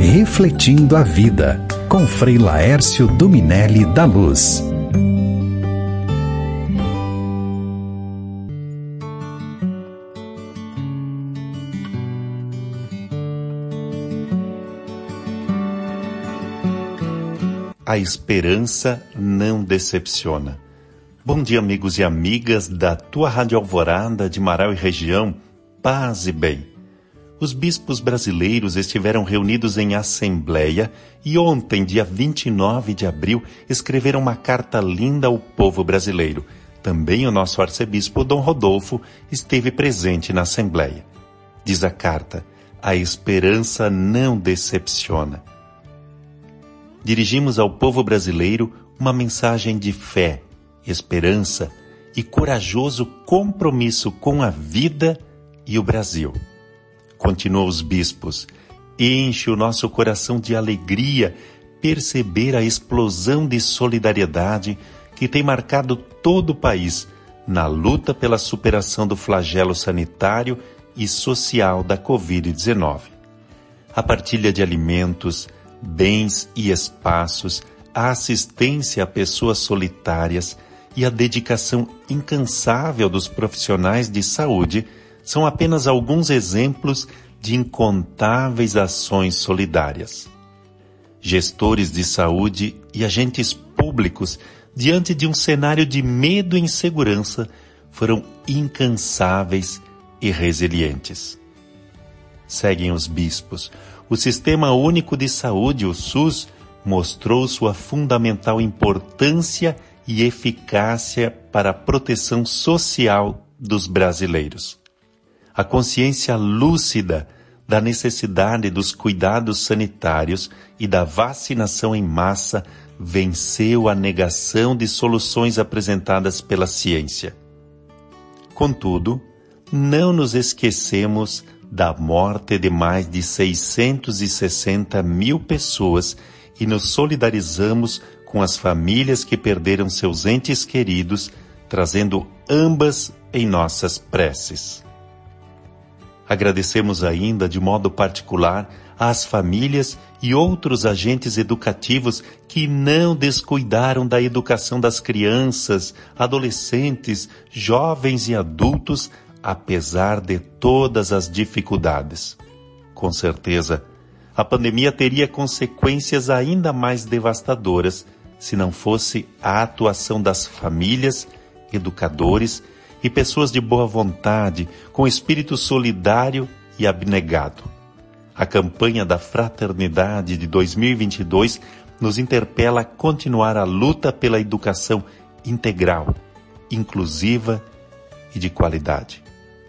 Refletindo a Vida, com Frei Laércio Dominelli da Luz. A esperança não decepciona. Bom dia, amigos e amigas da tua Rádio Alvorada de Marau e região, paz e bem. Os bispos brasileiros estiveram reunidos em assembleia e ontem, dia 29 de abril, escreveram uma carta linda ao povo brasileiro. Também o nosso arcebispo Dom Rodolfo esteve presente na assembleia. Diz a carta: a esperança não decepciona. Dirigimos ao povo brasileiro uma mensagem de fé, esperança e corajoso compromisso com a vida e o Brasil. Continuam os bispos: enche o nosso coração de alegria perceber a explosão de solidariedade que tem marcado todo o país na luta pela superação do flagelo sanitário e social da Covid-19. A partilha de alimentos, bens e espaços, a assistência a pessoas solitárias e a dedicação incansável dos profissionais de saúde são apenas alguns exemplos de incontáveis ações solidárias. Gestores de saúde e agentes públicos, diante de um cenário de medo e insegurança, foram incansáveis e resilientes. Seguem os bispos: o Sistema Único de Saúde, o SUS, mostrou sua fundamental importância e eficácia para a proteção social dos brasileiros. A consciência lúcida da necessidade dos cuidados sanitários e da vacinação em massa venceu a negação de soluções apresentadas pela ciência. Contudo, não nos esquecemos da morte de mais de 660 mil pessoas e nos solidarizamos com as famílias que perderam seus entes queridos, trazendo ambas em nossas preces. Agradecemos ainda, de modo particular, às famílias e outros agentes educativos que não descuidaram da educação das crianças, adolescentes, jovens e adultos, apesar de todas as dificuldades. Com certeza, a pandemia teria consequências ainda mais devastadoras se não fosse a atuação das famílias, educadores e pessoas de boa vontade, com espírito solidário e abnegado. A campanha da Fraternidade de 2022 nos interpela a continuar a luta pela educação integral, inclusiva e de qualidade.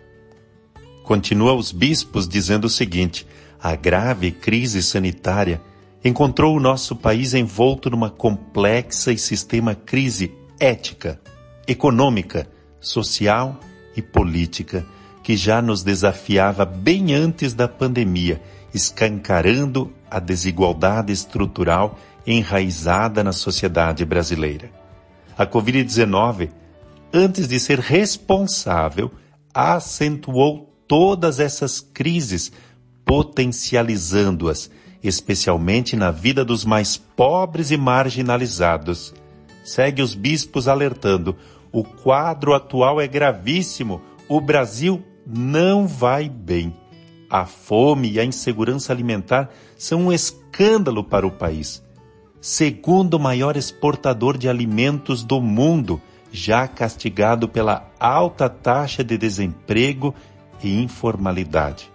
Continua os bispos dizendo o seguinte: a grave crise sanitária encontrou o nosso país envolto numa complexa e sistema crise ética, econômica, social e política, que já nos desafiava bem antes da pandemia, escancarando a desigualdade estrutural enraizada na sociedade brasileira. A Covid-19, antes de ser responsável, acentuou todas essas crises, potencializando-as, especialmente na vida dos mais pobres e marginalizados. Segue os bispos alertando: o quadro atual é gravíssimo, o Brasil não vai bem. A fome e a insegurança alimentar são um escândalo para o país. Segundo o maior exportador de alimentos do mundo, já castigado pela alta taxa de desemprego e informalidade.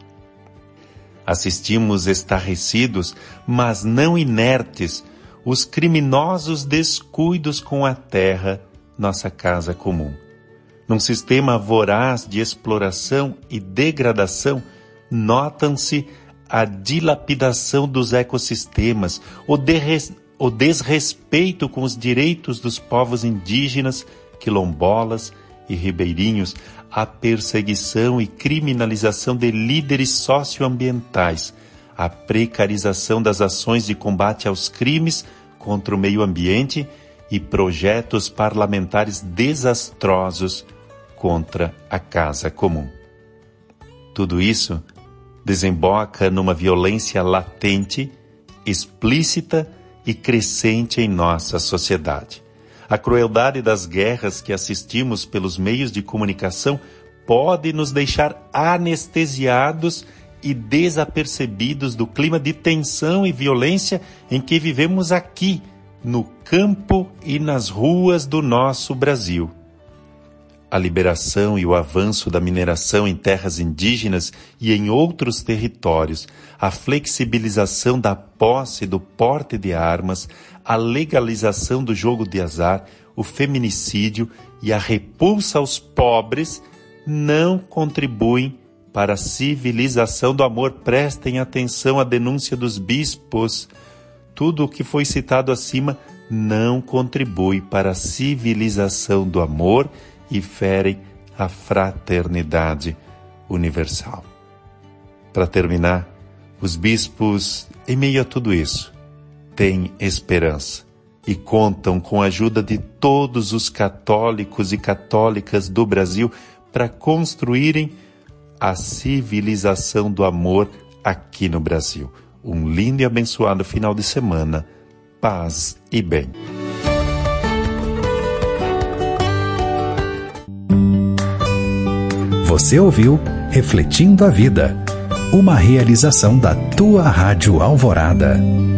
Assistimos estarrecidos, mas não inertes, os criminosos descuidos com a terra, nossa casa comum. Num sistema voraz de exploração e degradação, notam-se a dilapidação dos ecossistemas, o desrespeito com os direitos dos povos indígenas, quilombolas e ribeirinhos, a perseguição e criminalização de líderes socioambientais, a precarização das ações de combate aos crimes contra o meio ambiente e projetos parlamentares desastrosos contra a casa comum. Tudo isso desemboca numa violência latente, explícita e crescente em nossa sociedade. A crueldade das guerras que assistimos pelos meios de comunicação pode nos deixar anestesiados e desapercebidos do clima de tensão e violência em que vivemos aqui, no campo e nas ruas do nosso Brasil. A liberação e o avanço da mineração em terras indígenas e em outros territórios, a flexibilização da posse e do porte de armas, a legalização do jogo de azar, o feminicídio e a repulsa aos pobres não contribuem para a civilização do amor. Prestem atenção à denúncia dos bispos. Tudo o que foi citado acima não contribui para a civilização do amor e ferem a fraternidade universal. Para terminar, os bispos, em meio a tudo isso, têm esperança e contam com a ajuda de todos os católicos e católicas do Brasil para construírem a civilização do amor aqui no Brasil. Um lindo e abençoado final de semana. Paz e bem. Você ouviu Refletindo a Vida, uma realização da tua Rádio Alvorada.